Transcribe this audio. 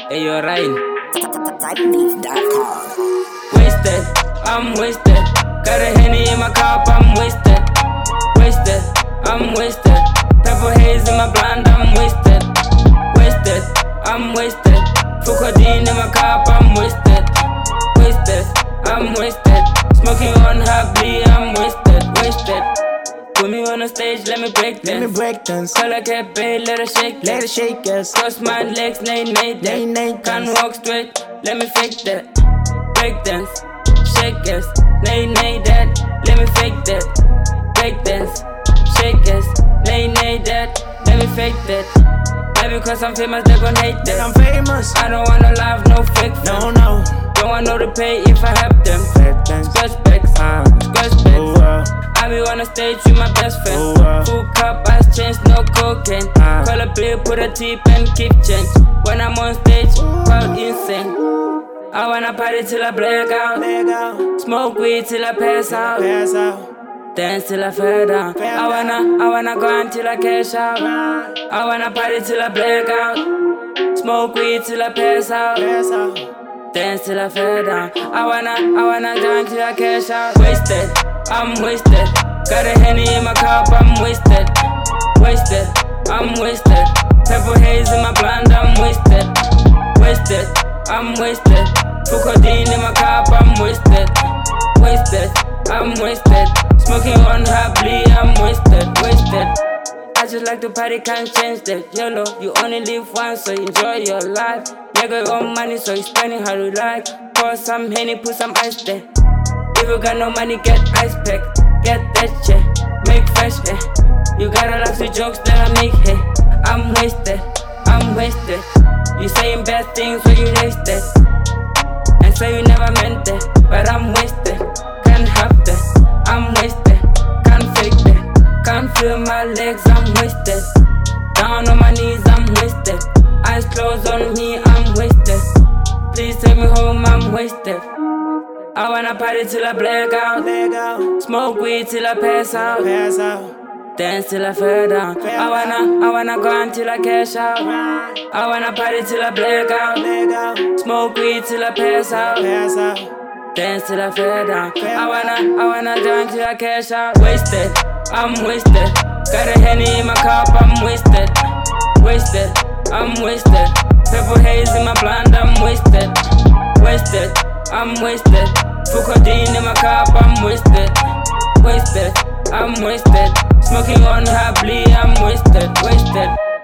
Hey, you're right. Typebeef.com. Wasted, I'm wasted. Got a Henny in my cup, I'm wasted. Wasted, I'm wasted. Purple haze in my blind, I'm wasted. Wasted, I'm wasted. Full codeine in my cup, I'm wasted. Wasted, I'm wasted. Smoking on happily, I'm wasted. Wasted. Put me on a stage, let me break dance. Let me break dance. Call a cat babe, let her shake. Let it shake us. Cross my legs, nay, nay, Nay, that. nay, Can't dance. walk straight, let me fake that. Break dance, shake us, nay, nay, that. Let me fake that. Break dance, shake us, nay, nay, that. Let me fake that. Maybe because I'm famous, they gon' hate Then I'm that. famous. I don't wanna laugh, no fake No, friends. no. Don't want no to pay if I help them. Fat dance. Square specs, square Oh, specs. I be on the stage with my best friend. Oh, wow. Full cup, ice change, no cocaine. Call a bill, put a tip and keep change. When I'm on stage, crowd insane. I wanna party till I black out. Leg out. Smoke weed till I pass out. Pass out. Dance till I fall down. I wanna go until I cash out. I wanna party till I black out. Smoke weed till I pass out. Pass out. Dance till I fall down. I wanna go until I cash out. Wasted, I'm wasted. Got a Henny in my cup, I'm wasted. Wasted, I'm wasted. Purple haze in my blind, I'm wasted. Wasted, I'm wasted. Full codeine in my cup, I'm wasted. Wasted, I'm wasted. Smoking on happily, I'm wasted. Wasted. I just like to party, can't change that. YOLO, you only live once, so enjoy your life. Nigga got money, so you spending how you like. Pour some Henny, put some ice there. If you got no money, get ice pack. Get that shit, make fresh hair. You gotta laugh the jokes that I make, hey. I'm wasted, I'm wasted. You saying bad things when you wasted. And say you never meant that, but I'm wasted. Can't have that, I'm wasted. Can't fake that, can't feel my legs, I'm wasted. Down on my knees, I'm wasted. Eyes closed on me, I'm wasted. Please take me home, I'm wasted. I wanna party till I black out. Leg out. Smoke weed till I pass out. Pass out. Dance till I fall down. I wanna go until I cash out. I wanna party till I black out. Leg out. Smoke weed till I pass out. Pass out. Dance till I fall down. I wanna go until I cash out. Wasted, I'm wasted. Got a Henny in my cup, I'm wasted. Wasted, I'm wasted. Purple haze in my blind, I'm wasted. Wasted, I'm wasted. Full codeine in my cup, I'm wasted. Wasted, I'm wasted. Smoking on happily, I'm wasted. Wasted.